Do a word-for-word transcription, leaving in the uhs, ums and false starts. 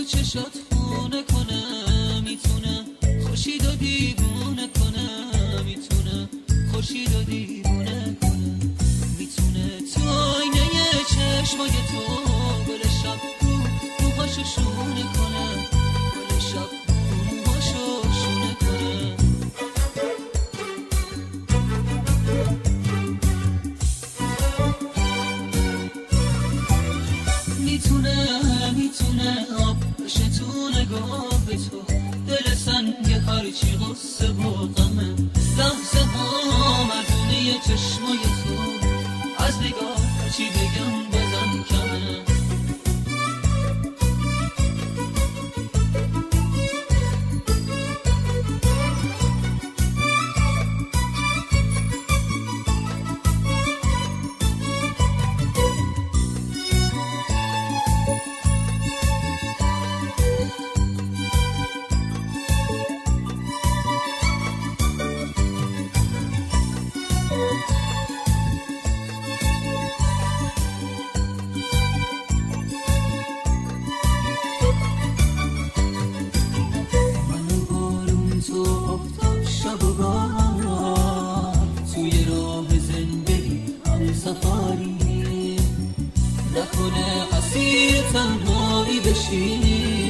تو چشات خونه کنه، میتونه خوشید و دیوونه کنه، میتونه خوشید و دیوونه کنه، میتونه تو آینه چشمای تو گل شب رو موهاشو شونه کنه، گل شب رو موهاشو شونه کنه. میتونه میتونه آب بشه تو نگاه تو، دل سنگ هرچی غصه و غمه، لحظه ها مدونه چشمای تو، از نگاه چی بگم بزن کمه. نکنه اسیر تنهایی بشی،